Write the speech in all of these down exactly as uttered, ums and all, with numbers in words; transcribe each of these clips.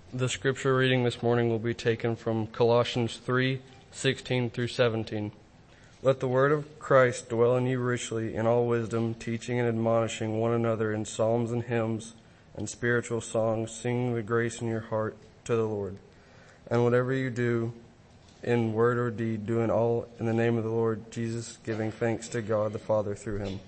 The scripture reading this morning will be taken from Colossians three, sixteen through seventeen. Let the word of Christ dwell in you richly in all wisdom, teaching and admonishing one another in psalms and hymns and spiritual songs, singing with grace in your heart to the Lord. And whatever you do in word or deed, do in all in the name of the Lord Jesus, giving thanks to God the Father through him.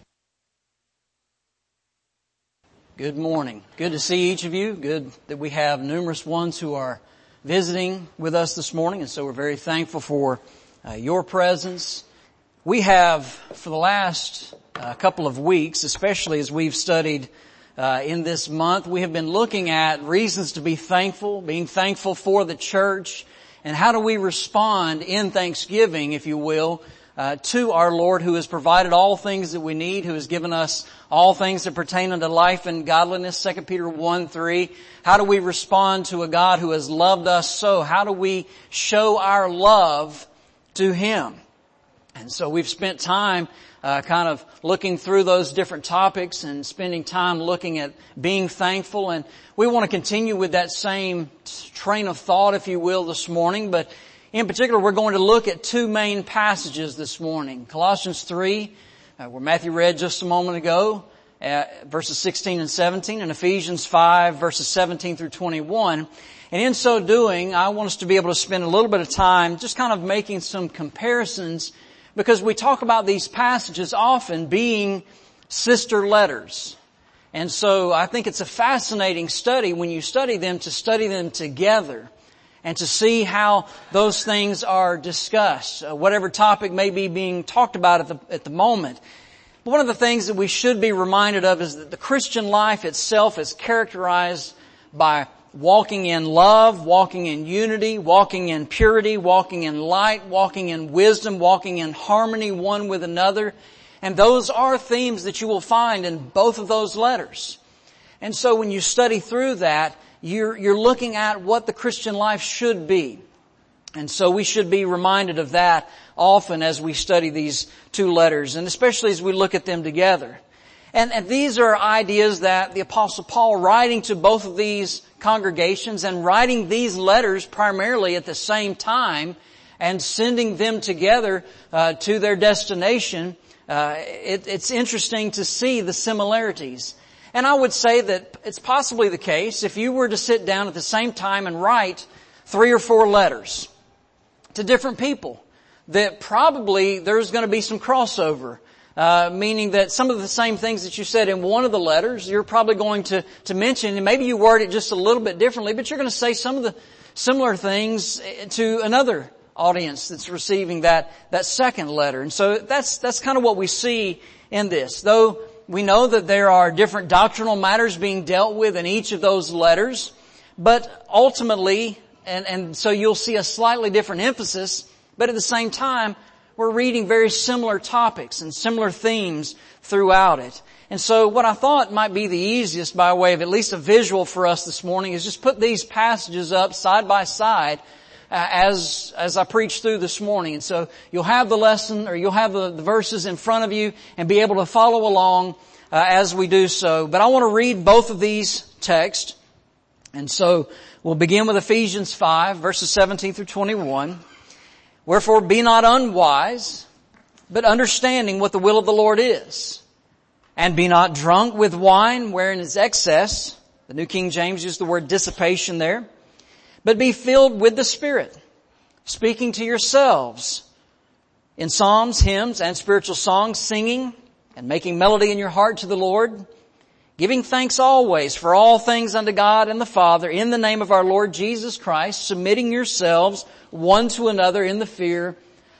Good morning. Good to see each of you. Good that we have numerous ones who are visiting with us this morning, and so we're very thankful for uh, your presence. We have, for the last uh, couple of weeks, especially as we've studied uh, in this month, we have been looking at reasons to be thankful, being thankful for the church, and how do we respond in thanksgiving, if you will, uh, to our Lord who has provided all things that we need, who has given us all things that pertain unto life and godliness, Second Peter one three. How do we respond to a God who has loved us so? How do we show our love to Him? And so we've spent time uh, kind of looking through those different topics and spending time looking at being thankful. And we want to continue with that same train of thought, if you will, this morning. But in particular, we're going to look at two main passages this morning. Colossians three, Uh, where Matthew read just a moment ago, uh, verses sixteen and seventeen, and Ephesians five, verses seventeen through twenty-one. And in so doing, I want us to be able to spend a little bit of time just kind of making some comparisons, because we talk about these passages often being sister letters. And so I think it's a fascinating study when you study them, to study them together and to see how those things are discussed, uh, whatever topic may be being talked about at the, at the moment. But one of the things that we should be reminded of is that the Christian life itself is characterized by walking in love, walking in unity, walking in purity, walking in light, walking in wisdom, walking in harmony one with another. And those are themes that you will find in both of those letters. And so when you study through that, You're, you're looking at what the Christian life should be. And so we should be reminded of that often as we study these two letters, and especially as we look at them together. And, and these are ideas that the Apostle Paul, writing to both of these congregations and writing these letters primarily at the same time and sending them together uh, to their destination, uh, it, it's interesting to see the similarities. And I would say that it's possibly the case if you were to sit down at the same time and write three or four letters to different people, that probably there's going to be some crossover, uh, meaning that some of the same things that you said in one of the letters, you're probably going to, to mention, and maybe you word it just a little bit differently, but you're going to say some of the similar things to another audience that's receiving that, that second letter. And so that's, that's kind of what we see in this. Though we know that there are different doctrinal matters being dealt with in each of those letters, but ultimately, and, and so you'll see a slightly different emphasis, but at the same time, we're reading very similar topics and similar themes throughout it. And so what I thought might be the easiest, by way of at least a visual for us this morning, is just put these passages up side by side Uh, as, as I preach through this morning. And so you'll have the lesson, or you'll have the, the verses in front of you and be able to follow along uh, as we do so. But I want to read both of these texts. And so we'll begin with Ephesians five, verses seventeen through twenty-one. Wherefore be not unwise, but understanding what the will of the Lord is. And be not drunk with wine, wherein is excess. The New King James used the word dissipation there. But be filled with the Spirit, speaking to yourselves in psalms, hymns, and spiritual songs, singing and making melody in your heart to the Lord, giving thanks always for all things unto God and the Father, in the name of our Lord Jesus Christ, submitting yourselves one to another in the fear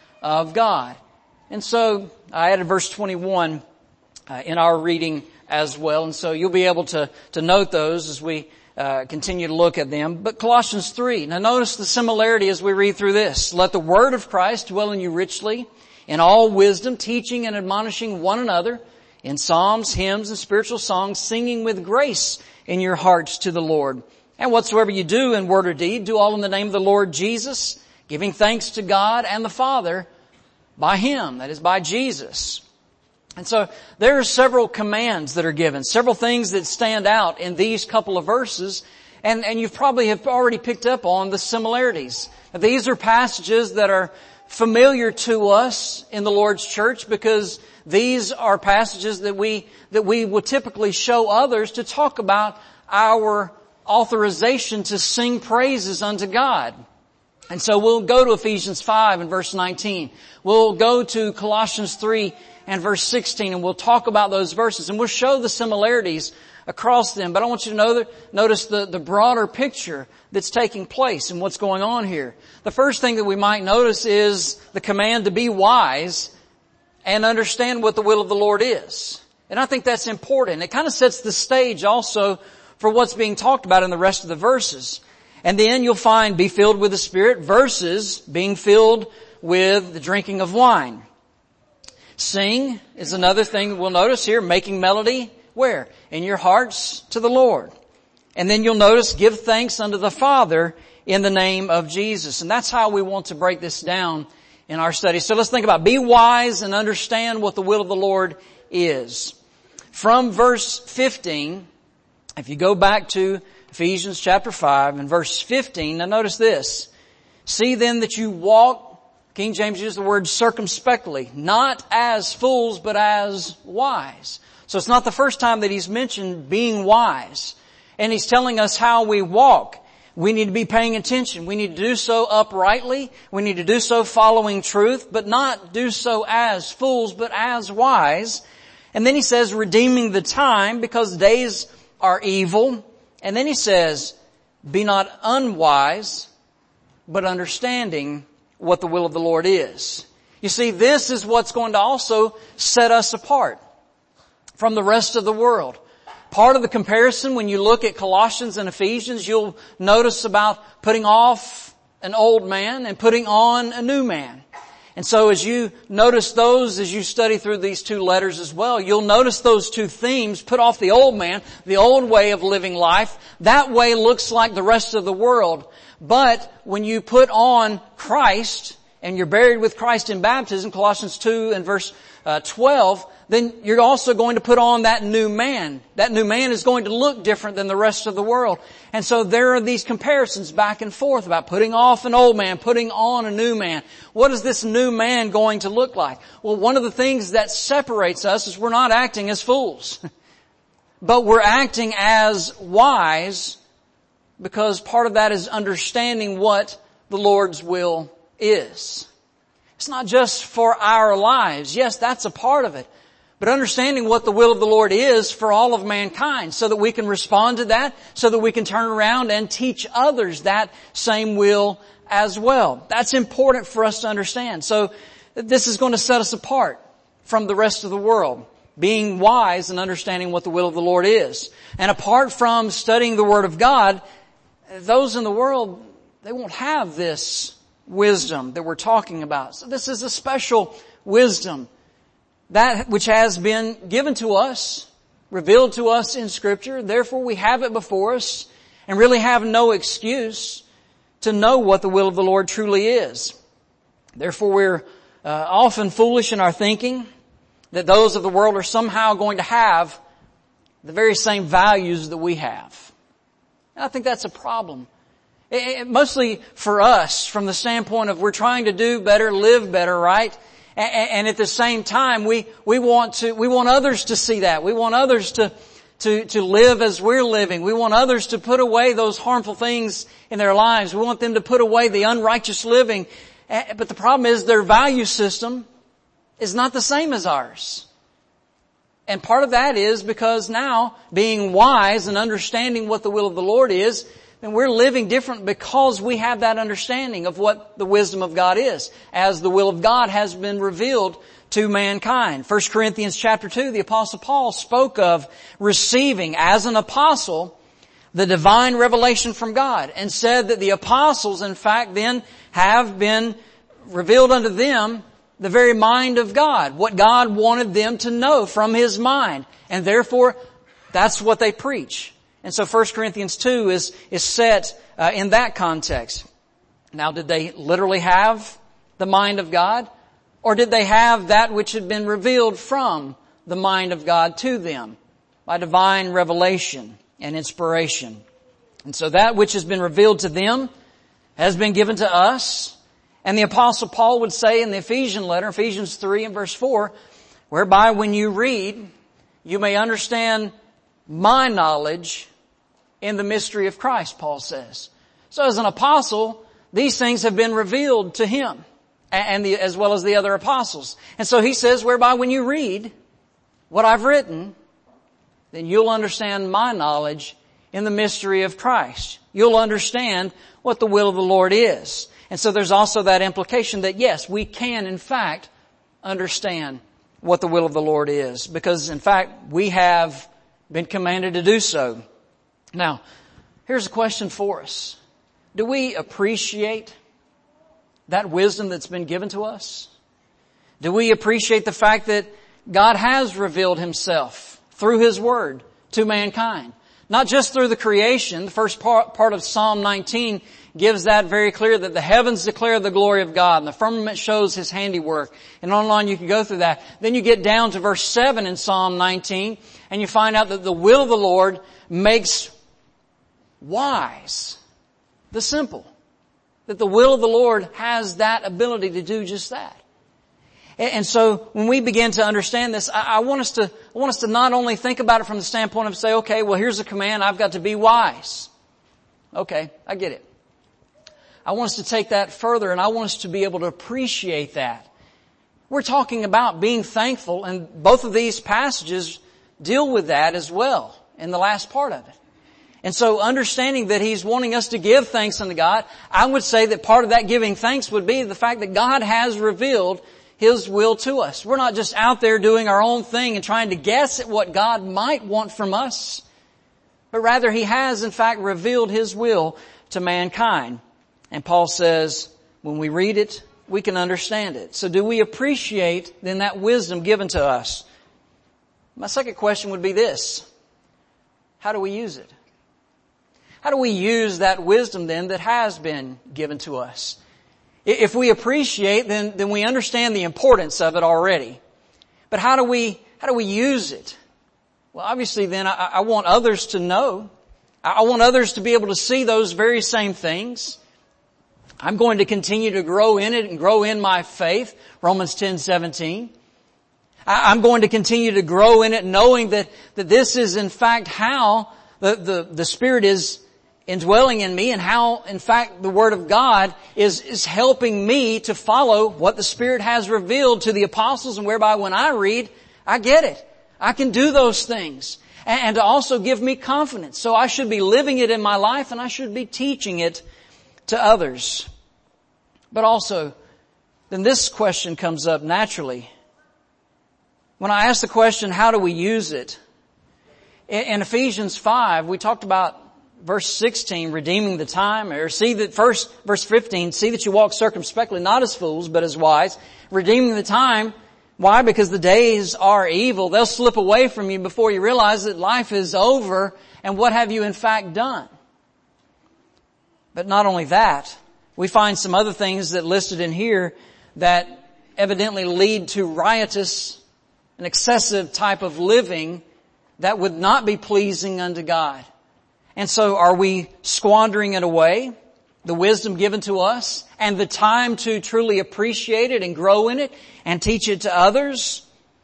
of God. And so I added verse twenty-one uh, in our reading as well, and so you'll be able to, to note those as we Uh, continue to look at them. But Colossians three, now notice the similarity as we read through this. Let the word of Christ dwell in you richly, in all wisdom, teaching and admonishing one another in psalms, hymns, and spiritual songs, singing with grace in your hearts to the Lord. And whatsoever you do in word or deed, do all in the name of the Lord Jesus, giving thanks to God and the Father by Him, that is, by Jesus. And so there are several commands that are given, several things that stand out in these couple of verses. And, and you've probably have already picked up on the similarities. These are passages that are familiar to us in the Lord's church because these are passages that we, that we would typically show others to talk about our authorization to sing praises unto God. And so we'll go to Ephesians five and verse nineteen. We'll go to Colossians three and verse sixteen, and we'll talk about those verses, and we'll show the similarities across them. But I want you to know that, notice the, the broader picture that's taking place and what's going on here. The first thing that we might notice is the command to be wise and understand what the will of the Lord is. And I think that's important. It kind of sets the stage also for what's being talked about in the rest of the verses. And then you'll find be filled with the Spirit versus being filled with the drinking of wine. Sing is another thing we'll notice here, making melody. Where? In your hearts to the Lord. And then you'll notice give thanks unto the Father in the name of Jesus. And that's how we want to break this down in our study. So let's think about be wise and understand what the will of the Lord is. From verse fifteen, if you go back to Ephesians chapter five and verse fifteen, now notice this. See then that you walk, King James used the word circumspectly, not as fools but as wise. So it's not the first time that he's mentioned being wise. And he's telling us how we walk. We need to be paying attention. We need to do so uprightly. We need to do so following truth, but not do so as fools, but as wise. And then he says, redeeming the time because the days are evil. And then he says, be not unwise, but understanding what the will of the Lord is. You see, this is what's going to also set us apart from the rest of the world. Part of the comparison when you look at Colossians and Ephesians, you'll notice about putting off an old man and putting on a new man. And so as you notice those, as you study through these two letters as well, you'll notice those two themes, put off the old man, the old way of living life. That way looks like the rest of the world. But when you put on Christ and you're buried with Christ in baptism, Colossians two and verse uh, twelve, then you're also going to put on that new man. That new man is going to look different than the rest of the world. And so there are these comparisons back and forth about putting off an old man, putting on a new man. What is this new man going to look like? Well, one of the things that separates us is we're not acting as fools. But we're acting as wise because part of that is understanding what the Lord's will is. It's not just for our lives. Yes, that's a part of it. But understanding what the will of the Lord is for all of mankind so that we can respond to that, so that we can turn around and teach others that same will as well. That's important for us to understand. So this is going to set us apart from the rest of the world, being wise and understanding what the will of the Lord is. And apart from studying the Word of God, those in the world, they won't have this wisdom that we're talking about. So this is a special wisdom. That which has been given to us, revealed to us in Scripture. Therefore we have it before us and really have no excuse to know what the will of the Lord truly is. Therefore we're uh, often foolish in our thinking that those of the world are somehow going to have the very same values that we have. And I think that's a problem. It, it, mostly for us from the standpoint of we're trying to do better, live better, right? And at the same time, we, we want to, we want others to see that. We want others to, to, to live as we're living. We want others to put away those harmful things in their lives. We want them to put away the unrighteous living. But the problem is their value system is not the same as ours. And part of that is because now, being wise and understanding what the will of the Lord is, and we're living different because we have that understanding of what the wisdom of God is, as the will of God has been revealed to mankind. First Corinthians chapter two, the Apostle Paul spoke of receiving as an apostle the divine revelation from God, and said that the apostles, in fact, then have been revealed unto them the very mind of God, what God wanted them to know from His mind. And therefore, that's what they preach. And so First Corinthians two is, is set uh, in that context. Now, did they literally have the mind of God? Or did they have that which had been revealed from the mind of God to them by divine revelation and inspiration? And so that which has been revealed to them has been given to us. And the Apostle Paul would say in the Ephesian letter, Ephesians three and verse four, whereby when you read, you may understand my knowledge in the mystery of Christ, Paul says. So as an apostle, these things have been revealed to him, and the, as well as the other apostles. And so he says, whereby when you read what I've written, then you'll understand my knowledge in the mystery of Christ. You'll understand what the will of the Lord is. And so there's also that implication that yes, we can in fact understand what the will of the Lord is, because in fact we have been commanded to do so. Now, here's a question for us. Do we appreciate that wisdom that's been given to us? Do we appreciate the fact that God has revealed Himself through His Word to mankind? Not just through the creation. The first part, part of Psalm nineteen gives that very clear, that the heavens declare the glory of God and the firmament shows His handiwork. And on and on you can go through that. Then you get down to verse seven in Psalm nineteen and you find out that the will of the Lord makes wise the simple. That the will of the Lord has that ability to do just that. And so when we begin to understand this, I want us to, I want us to not only think about it from the standpoint of say, okay, well here's a command, I've got to be wise. Okay, I get it. I want us to take that further, and I want us to be able to appreciate that. We're talking about being thankful, and both of these passages deal with that as well in the last part of it. And so understanding that He's wanting us to give thanks unto God, I would say that part of that giving thanks would be the fact that God has revealed His will to us. We're not just out there doing our own thing and trying to guess at what God might want from us, but rather He has in fact revealed His will to mankind. And Paul says, when we read it, we can understand it. So do we appreciate then that wisdom given to us? My second question would be this: how do we use it? How do we use that wisdom then that has been given to us? If we appreciate, then, then we understand the importance of it already. But how do we, how do we use it? Well, obviously then I, I want others to know. I want others to be able to see those very same things. I'm going to continue to grow in it and grow in my faith. Romans ten seventeen. I, I'm going to continue to grow in it knowing that, that this is in fact how the, the, the Spirit is indwelling in me, and how, in fact, the Word of God is, is helping me to follow what the Spirit has revealed to the apostles, and whereby when I read, I get it. I can do those things. And, and to also give me confidence. So I should be living it in my life, and I should be teaching it to others. But also, then this question comes up naturally. When I ask the question, how do we use it? In, in Ephesians five, we talked about verse sixteen, redeeming the time, or see that first, verse fifteen, see that you walk circumspectly, not as fools, but as wise, redeeming the time. Why? Because the days are evil. They'll slip away from you before you realize that life is over, and what have you in fact done? But not only that, we find some other things that listed in here that evidently lead to riotous and excessive type of living that would not be pleasing unto God. And so are we squandering it away, the wisdom given to us, and the time to truly appreciate it and grow in it and teach it to others?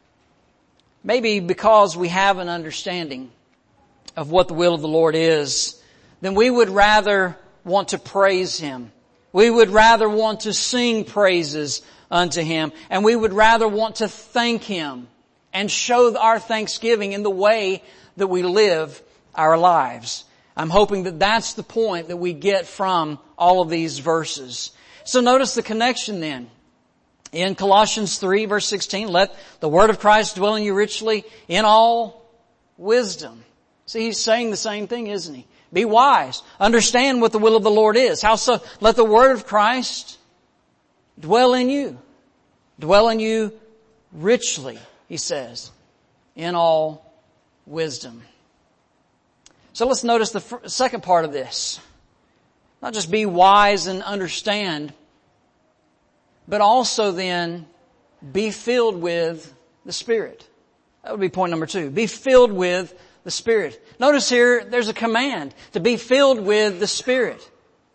Maybe because we have an understanding of what the will of the Lord is, then we would rather want to praise Him. We would rather want to sing praises unto Him. And we would rather want to thank Him and show our thanksgiving in the way that we live our lives. I'm hoping that that's the point that we get from all of these verses. So notice the connection then. In Colossians three verse sixteen, let the word of Christ dwell in you richly in all wisdom. See, he's saying the same thing, isn't he? Be wise. Understand what the will of the Lord is. How so? Let the word of Christ dwell in you. Dwell in you richly, he says, in all wisdom. So let's notice the f- second part of this. Not just be wise and understand, but also then be filled with the Spirit. That would be point number two. Be filled with the Spirit. Notice here, there's a command to be filled with the Spirit.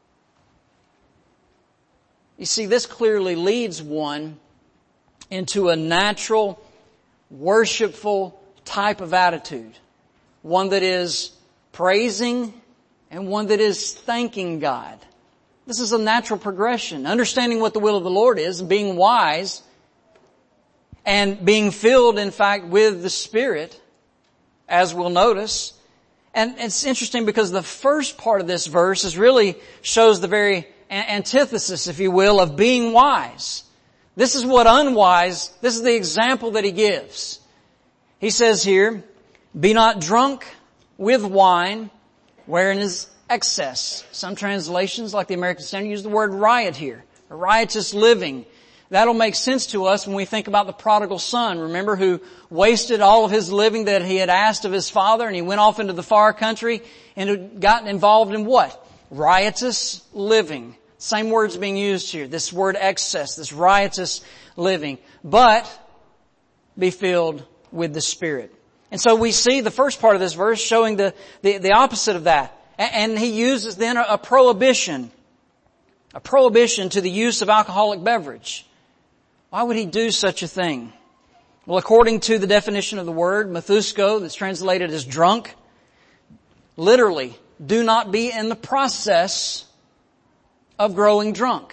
You see, this clearly leads one into a natural, worshipful type of attitude. One that is praising and one that is thanking God. This is a natural progression. Understanding what the will of the Lord is, being wise, and being filled, in fact, with the Spirit, as we'll notice. And it's interesting because the first part of this verse is really shows the very antithesis, if you will, of being wise. This is what unwise, this is the example that he gives. He says here, be not drunk with wine, wherein is excess. Some translations, like the American Standard, use the word riot here, a riotous living. That'll make sense to us when we think about the prodigal son. Remember, who wasted all of his living that he had asked of his father, and he went off into the far country and had gotten involved in what? Riotous living. Same words being used here. This word excess, this riotous living. But be filled with the Spirit. And so we see the first part of this verse showing the, the, the opposite of that. And he uses then a, a prohibition. A prohibition to the use of alcoholic beverage. Why would he do such a thing? Well, according to the definition of the word, methusko, that's translated as drunk, literally, do not be in the process of growing drunk.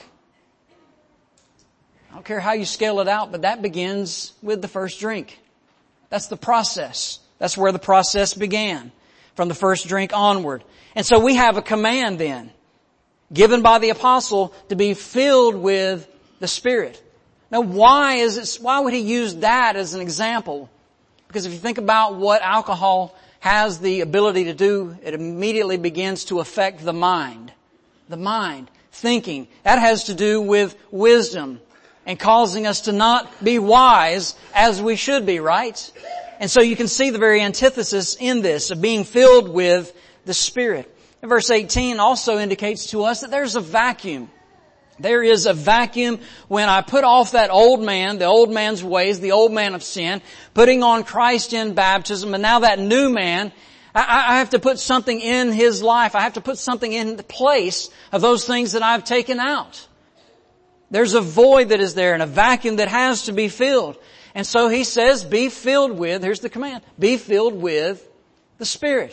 I don't care how you scale it out, but that begins with the first drink. That's the process. That's where the process began, from the first drink onward. And so we have a command then, given by the apostle, to be filled with the Spirit. Now, why is it, why would he use that as an example? Because if you think about what alcohol has the ability to do, it immediately begins to affect the mind. The mind, thinking. That has to do with wisdom and causing us to not be wise as we should be, right? And so you can see the very antithesis in this of being filled with the Spirit. And verse eighteen also indicates to us that there's a vacuum. There is a vacuum when I put off that old man, the old man's ways, the old man of sin, putting on Christ in baptism, and now that new man, I, I have to put something in his life. I have to put something in the place of those things that I've taken out. There's a void that is there and a vacuum that has to be filled. And so he says, be filled with, here's the command, be filled with the Spirit.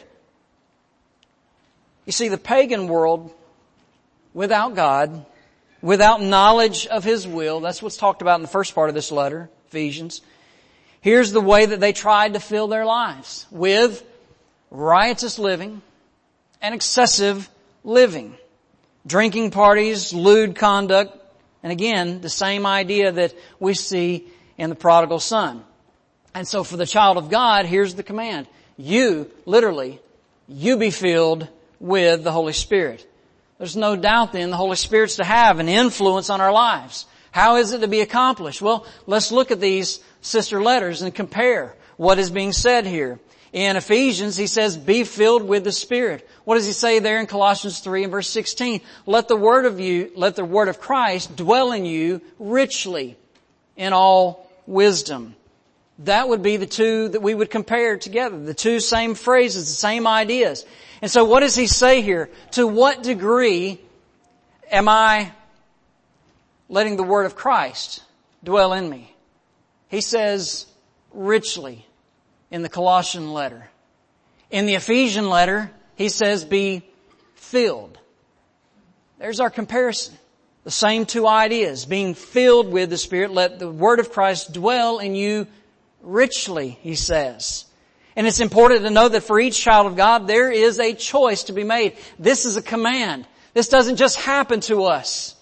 You see, the pagan world, without God, without knowledge of His will, that's what's talked about in the first part of this letter, Ephesians. Here's the way that they tried to fill their lives, with riotous living and excessive living. Drinking parties, lewd conduct, and again, the same idea that we see in the prodigal son. And so for the child of God, here's the command. You, literally, you be filled with the Holy Spirit. There's no doubt then the Holy Spirit's to have an influence on our lives. How is it to be accomplished? Well, let's look at these sister letters and compare what is being said here. In Ephesians, he says, be filled with the Spirit. What does he say there in Colossians three and verse sixteen? Let the word of you, let the word of Christ dwell in you richly in all wisdom. That would be the two that we would compare together. The two same phrases, the same ideas. And so what does he say here? To what degree am I letting the word of Christ dwell in me? He says richly in the Colossian letter. In the Ephesian letter, he says be filled. There's our comparison. The same two ideas. Being filled with the Spirit. Let the word of Christ dwell in you richly, he says. And it's important to know that for each child of God, there is a choice to be made. This is a command. This doesn't just happen to us.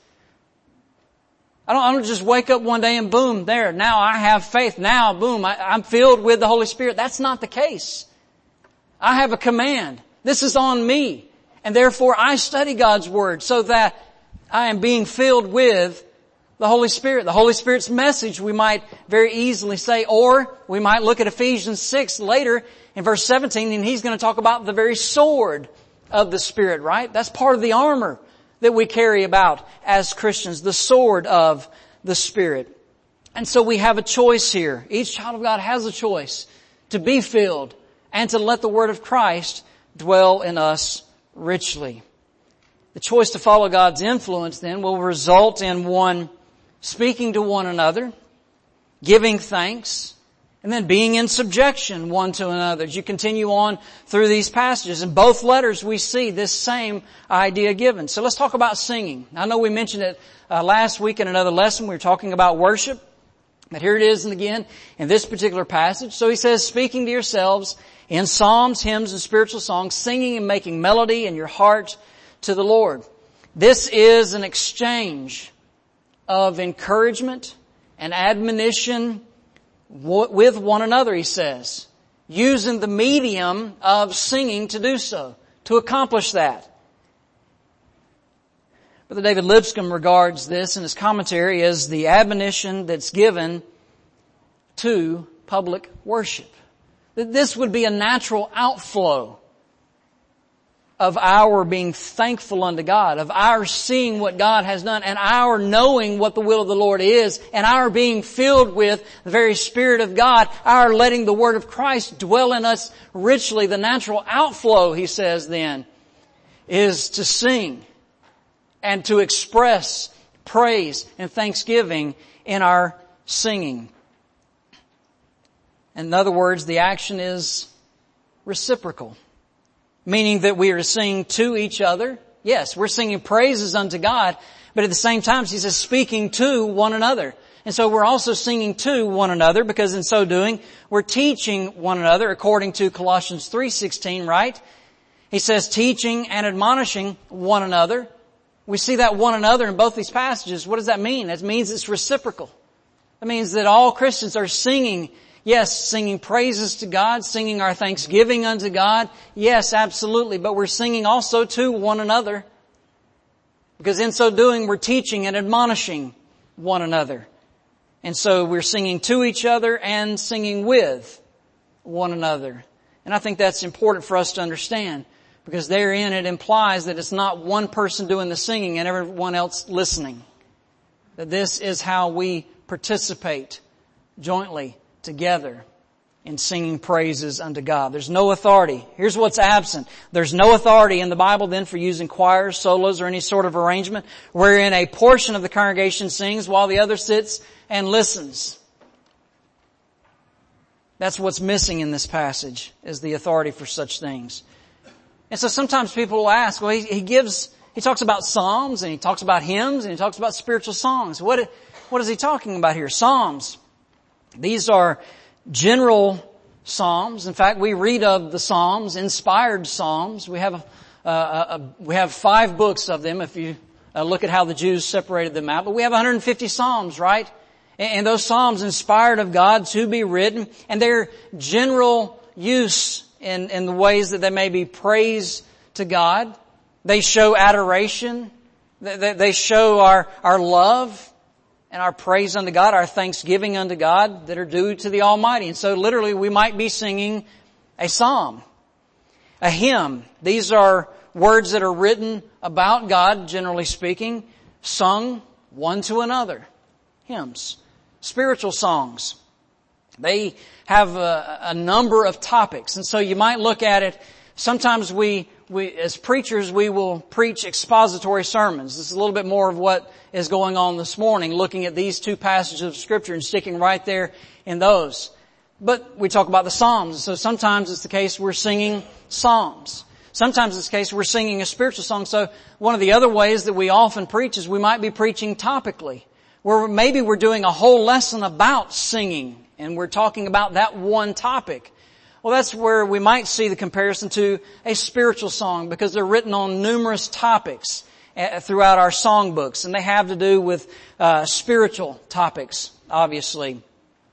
I don't, I don't just wake up one day and boom, there, now I have faith. Now, boom, I, I'm filled with the Holy Spirit. That's not the case. I have a command. This is on me. And therefore I study God's Word so that I am being filled with the Holy Spirit. The Holy Spirit's message, we might very easily say, or we might look at Ephesians six later in verse seventeen, and he's going to talk about the very sword of the Spirit, right? That's part of the armor that we carry about as Christians, the sword of the Spirit. And so we have a choice here. Each child of God has a choice to be filled and to let the word of Christ dwell in us richly. The choice to follow God's influence then will result in one speaking to one another, giving thanks, and then being in subjection one to another. As you continue on through these passages, in both letters we see this same idea given. So let's talk about singing. I know we mentioned it uh, last week in another lesson. We were talking about worship. But here it is and again in this particular passage. So he says, speaking to yourselves in psalms, hymns, and spiritual songs, singing and making melody in your heart to the Lord. This is an exchange of encouragement and admonition with one another, he says, using the medium of singing to do so, to accomplish that. Brother David Lipscomb regards this in his commentary as the admonition that's given to public worship. That this would be a natural outflow of our being thankful unto God, of our seeing what God has done, and our knowing what the will of the Lord is, and our being filled with the very Spirit of God, our letting the Word of Christ dwell in us richly. The natural outflow, he says then, is to sing and to express praise and thanksgiving in our singing. In other words, the action is reciprocal, meaning that we are singing to each other. Yes, we're singing praises unto God, but at the same time, he says, speaking to one another. And so we're also singing to one another, because in so doing, we're teaching one another according to Colossians three sixteen, right? He says, teaching and admonishing one another. We see that one another in both these passages. What does that mean? That means it's reciprocal. That means that all Christians are singing, yes, singing praises to God, singing our thanksgiving unto God. Yes, absolutely. But we're singing also to one another, because in so doing, we're teaching and admonishing one another. And so we're singing to each other and singing with one another. And I think that's important for us to understand, because therein it implies that it's not one person doing the singing and everyone else listening. That this is how we participate jointly together in singing praises unto God. There's no authority. Here's what's absent. There's no authority in the Bible then for using choirs, solos, or any sort of arrangement wherein a portion of the congregation sings while the other sits and listens. That's what's missing in this passage, is the authority for such things. And so sometimes people will ask, well, he, he gives, he talks about psalms, and he talks about hymns, and he talks about spiritual songs. What, what is he talking about here? Psalms. These are general psalms. In fact, we read of the psalms, inspired psalms. We have, a, a, a, we have five books of them if you uh, look at how the Jews separated them out. But we have one hundred fifty psalms, right? And, and those psalms inspired of God to be written, and they're general use in, in the ways that they may be praise to God. They show adoration. They, they show our, our love and our praise unto God, our thanksgiving unto God that are due to the Almighty. And so literally we might be singing a psalm, a hymn. These are words that are written about God, generally speaking, sung one to another. Hymns. Spiritual songs. They have a, a number of topics. And so you might look at it, sometimes we, we, as preachers, we will preach expository sermons. This is a little bit more of what is going on this morning, looking at these two passages of Scripture and sticking right there in those. But we talk about the Psalms. So sometimes it's the case we're singing psalms. Sometimes it's the case we're singing a spiritual song. So one of the other ways that we often preach is we might be preaching topically, where maybe we're doing a whole lesson about singing, and we're talking about that one topic. Well, that's where we might see the comparison to a spiritual song, because they're written on numerous topics throughout our songbooks, and they have to do with uh, spiritual topics, obviously.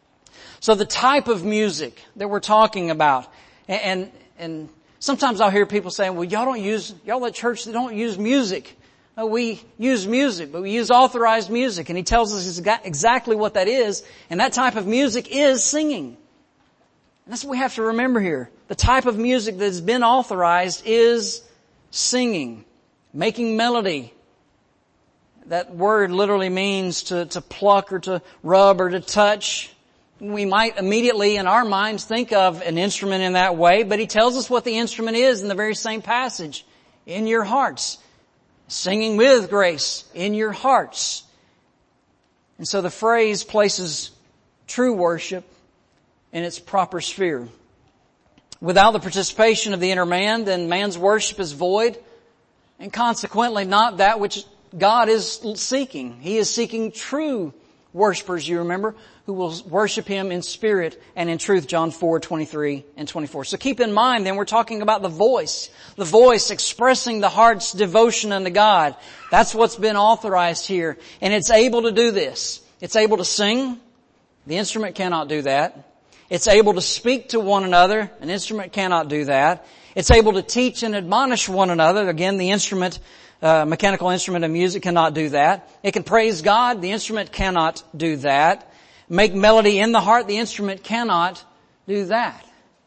So the type of music that we're talking about, and, and, and sometimes I'll hear people saying, well, y'all don't use, y'all at church, they don't use music. No, we use music, but we use authorized music, and he tells us exactly what that is, and that type of music is singing. And that's what we have to remember here. The type of music that's been authorized is singing, making melody. That word literally means to, to pluck or to rub or to touch. We might immediately in our minds think of an instrument in that way, but he tells us what the instrument is in the very same passage. In your hearts. Singing with grace in your hearts. And so the phrase places true worship in its proper sphere. Without the participation of the inner man, then man's worship is void, and consequently not that which God is seeking. He is seeking true worshipers, you remember, who will worship Him in spirit and in truth, John four, twenty-three and twenty-four. So keep in mind then we're talking about the voice. The voice expressing the heart's devotion unto God. That's what's been authorized here. And it's able to do this. It's able to sing. The instrument cannot do that. It's able to speak to one another. An instrument cannot do that. It's able to teach and admonish one another. Again, the instrument, uh, mechanical instrument of music cannot do that. It can praise God. The instrument cannot do that. Make melody in the heart. The instrument cannot do that.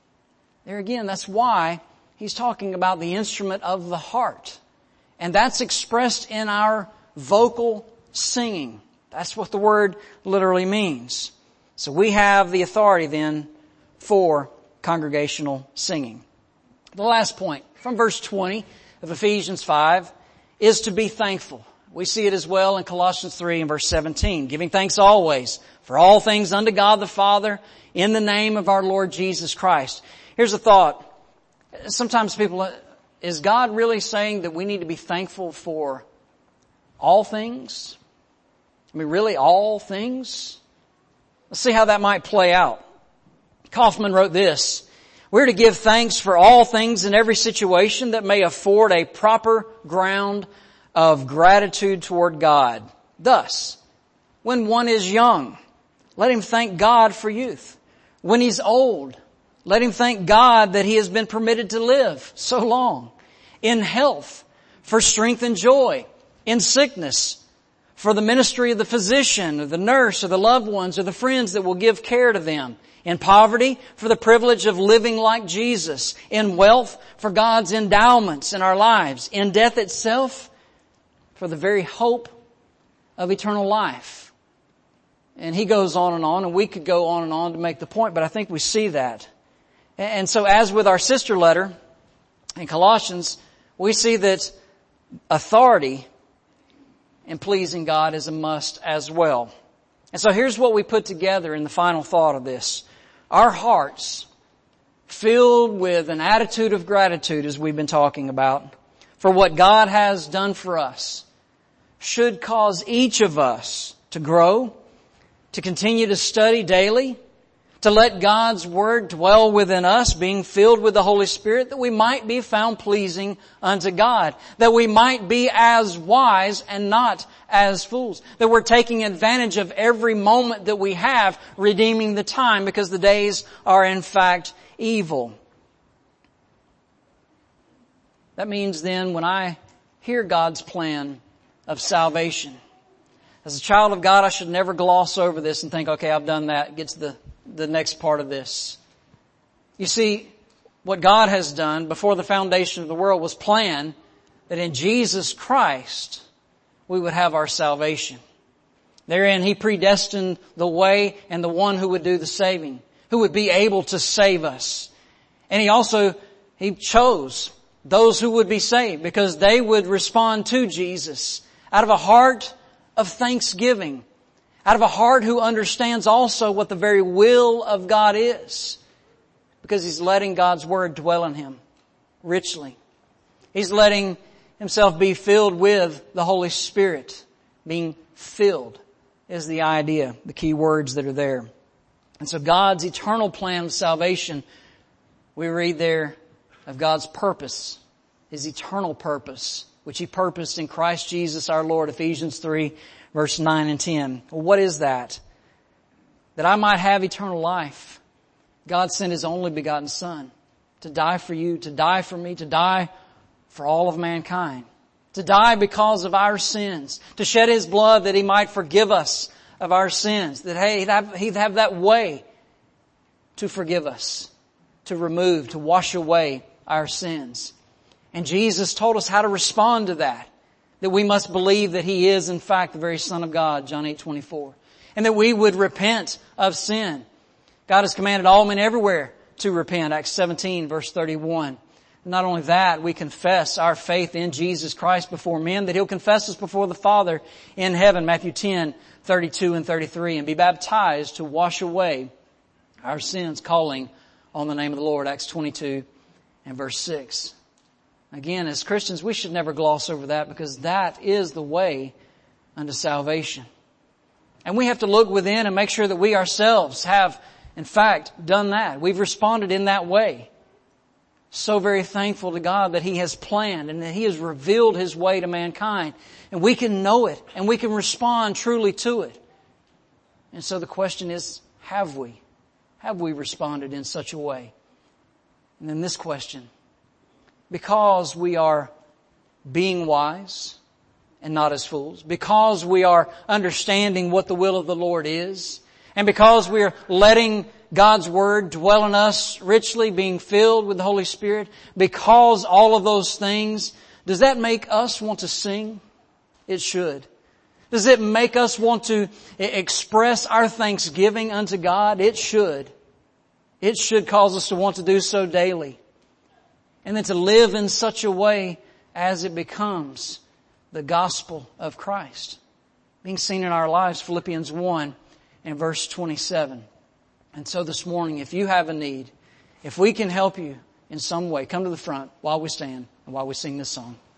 There again, that's why he's talking about the instrument of the heart. And that's expressed in our vocal singing. That's what the word literally means. So we have the authority then for congregational singing. The last point from verse twenty of Ephesians five is to be thankful. We see it as well in Colossians three and verse seventeen. Giving thanks always for all things unto God the Father in the name of our Lord Jesus Christ. Here's a thought. Sometimes people, is God really saying that we need to be thankful for all things? I mean, really all things? Let's see how that might play out. Kaufman wrote this. We're to give thanks for all things in every situation that may afford a proper ground of gratitude toward God. Thus, when one is young, let him thank God for youth. When he's old, let him thank God that he has been permitted to live so long. In health, for strength and joy. In sickness, for the ministry of the physician or the nurse or the loved ones or the friends that will give care to them. In poverty, for the privilege of living like Jesus. In wealth, for God's endowments in our lives. In death itself, for the very hope of eternal life. And he goes on and on, and we could go on and on to make the point, but I think we see that. And so as with our sister letter in Colossians, we see that authority in pleasing God is a must as well. And so here's what we put together in the final thought of this. Our hearts, filled with an attitude of gratitude, as we've been talking about, for what God has done for us, should cause each of us to grow, to continue to study daily, to let God's Word dwell within us, being filled with the Holy Spirit, that we might be found pleasing unto God, that we might be as wise and not as fools, that we're taking advantage of every moment that we have, redeeming the time, because the days are in fact evil. That means then when I hear God's plan of salvation, as a child of God, I should never gloss over this and think, okay, I've done that. Get to the, the next part of this. You see, what God has done before the foundation of the world was plan that in Jesus Christ we would have our salvation. Therein He predestined the way and the one who would do the saving, who would be able to save us. And He also, He chose those who would be saved because they would respond to Jesus out of a heart of thanksgiving, out of a heart who understands also what the very will of God is, because he's letting God's Word dwell in him richly. He's letting himself be filled with the Holy Spirit. Being filled is the idea, the key words that are there. And so God's eternal plan of salvation, we read there of God's purpose, His eternal purpose, which He purposed in Christ Jesus our Lord, Ephesians three, verse nine and ten. Well, what is that? That I might have eternal life. God sent His only begotten Son to die for you, to die for me, to die for all of mankind. To die because of our sins. To shed His blood that He might forgive us of our sins. That hey, He'd have, He'd have that way to forgive us, to remove, to wash away our sins. And Jesus told us how to respond to that. That we must believe that He is in fact the very Son of God, John eight twenty-four. And that we would repent of sin. God has commanded all men everywhere to repent, Acts seventeen, verse thirty-one. Not only that, we confess our faith in Jesus Christ before men, that He'll confess us before the Father in heaven, Matthew ten, thirty-two and thirty-three, and be baptized to wash away our sins, calling on the name of the Lord, Acts twenty-two and verse six. Again, as Christians, we should never gloss over that, because that is the way unto salvation. And we have to look within and make sure that we ourselves have, in fact, done that. We've responded in that way. So very thankful to God that He has planned and that He has revealed His way to mankind. And we can know it and we can respond truly to it. And so the question is, have we? Have we responded in such a way? And then this question, because we are being wise and not as fools, because we are understanding what the will of the Lord is, and because we are letting God's Word dwell in us richly, being filled with the Holy Spirit, because all of those things, does that make us want to sing? It should. Does it make us want to express our thanksgiving unto God? It should. It should cause us to want to do so daily. And then to live in such a way as it becomes the gospel of Christ being seen in our lives, Philippians one and verse twenty-seven. And so this morning, if you have a need, if we can help you in some way, come to the front while we stand and while we sing this song.